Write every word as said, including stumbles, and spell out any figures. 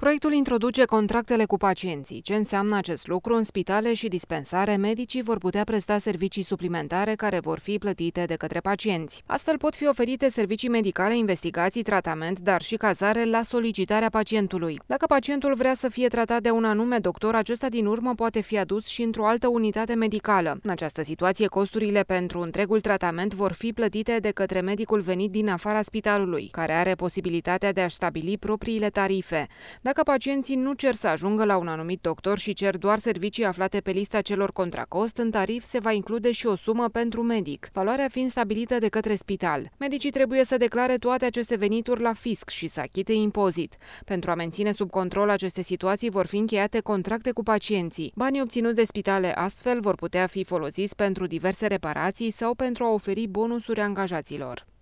Proiectul introduce contractele cu pacienții. Ce înseamnă acest lucru? În spitale și dispensare, medicii vor putea presta servicii suplimentare care vor fi plătite de către pacienți. Astfel pot fi oferite servicii medicale, investigații, tratament, dar și cazare la solicitarea pacientului. Dacă pacientul vrea să fie tratat de un anume doctor, acesta din urmă poate fi adus și într-o altă unitate medicală. În această situație, costurile pentru întregul tratament vor fi plătite de către medicul venit din afara spitalului, care are posibilitatea de a-și stabili propriile tarife. Dacă pacienții nu cer să ajungă la un anumit doctor și cer doar servicii aflate pe lista celor contra cost, în tarif se va include și o sumă pentru medic, valoarea fiind stabilită de către spital. Medicii trebuie să declare toate aceste venituri la fisc și să achite impozit. Pentru a menține sub control aceste situații vor fi încheiate contracte cu pacienții. Banii obținuți de spitale astfel vor putea fi folosiți pentru diverse reparații sau pentru a oferi bonusuri angajaților.